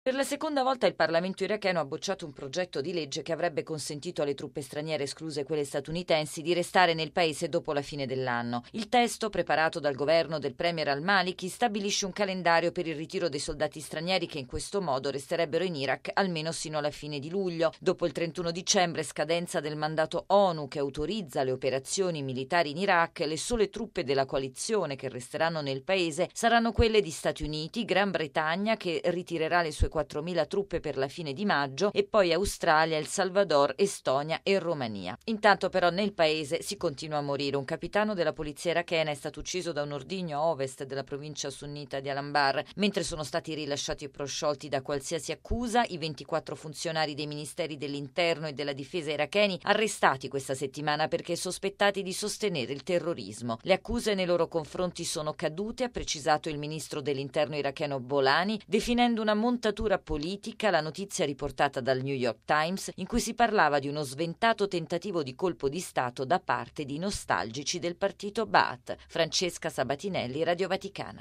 Per la seconda volta il Parlamento iracheno ha bocciato un progetto di legge che avrebbe consentito alle truppe straniere, escluse quelle statunitensi, di restare nel paese dopo la fine dell'anno. Il testo, preparato dal governo del premier al-Maliki, stabilisce un calendario per il ritiro dei soldati stranieri che in questo modo resterebbero in Iraq almeno sino alla fine di luglio. Dopo il 31 dicembre, scadenza del mandato ONU che autorizza le operazioni militari in Iraq, le sole truppe della coalizione che resteranno nel paese saranno quelle di Stati Uniti, Gran Bretagna, che ritirerà le sue 4.000 truppe per la fine di maggio, e poi Australia, El Salvador, Estonia e Romania. Intanto però nel paese si continua a morire. Un capitano della polizia irachena è stato ucciso da un ordigno a ovest della provincia sunnita di Al-Anbar, mentre sono stati rilasciati e prosciolti da qualsiasi accusa i 24 funzionari dei ministeri dell'interno e della difesa iracheni arrestati questa settimana perché sospettati di sostenere il terrorismo. Le accuse nei loro confronti sono cadute, ha precisato il ministro dell'interno iracheno Bolani, definendo una montatura politica la notizia riportata dal New York Times in cui si parlava di uno sventato tentativo di colpo di Stato da parte di nostalgici del partito Ba'ath. Francesca Sabatinelli, Radio Vaticana.